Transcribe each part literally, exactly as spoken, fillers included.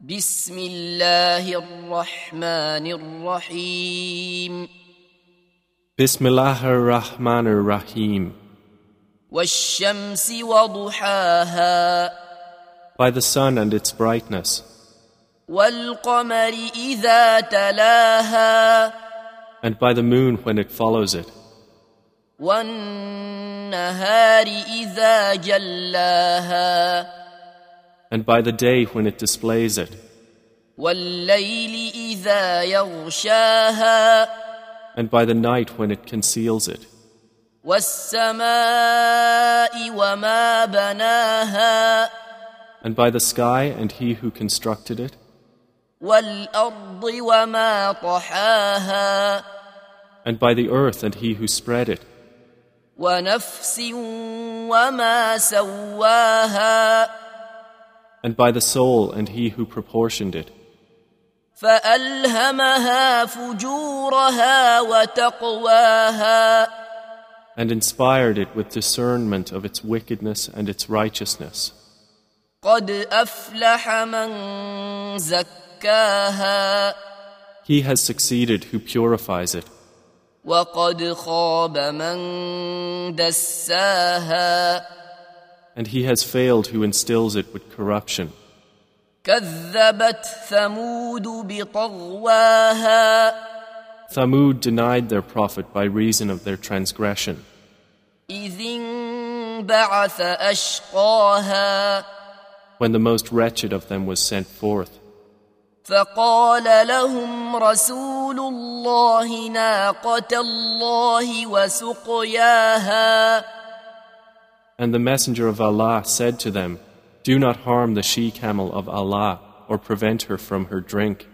بسم الله الرحمن الرحيم بسم الله الرحمن الرحيم والشمس وضحاها By the sun and its brightness, والقمر إذا تلاها and by the moon when it follows it, والنهار إذا جلاها and by the day when it displays it, والليل إذا يغشاها and by the night when it conceals it, والسماء وما بناها and by the sky and he who constructed it, والأرض وما طحاها and by the earth and he who spread it, ونفس وما سواها and by the soul and he who proportioned it, فألهمها فجورها وتقواها and inspired it with discernment of its wickedness and its righteousness. قد أفلح من زكاها He has succeeded who purifies it, وقد خاب من دساها and he has failed who instills it with corruption. كذبت ثمود بطغواها Thamud denied their prophet by reason of their transgression, إذ انبعث أشقاها when the most wretched of them was sent forth. فقال لهم رسول الله ناقة الله وسقياها And the messenger of Allah said to them, "Do not harm the she-camel of Allah or prevent her from her drink."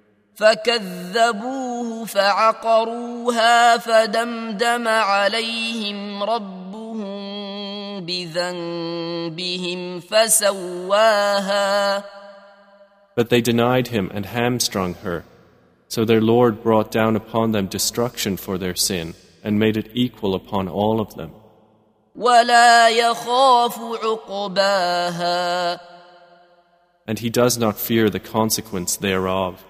فكذبوه فعقروها فدمدم عليهم ربهم بذنبهم فسواها But they denied him and hamstrung her. So their Lord brought down upon them destruction for their sin and made it equal upon all of them. ولا يخاف عقباها And he does not fear the consequence thereof.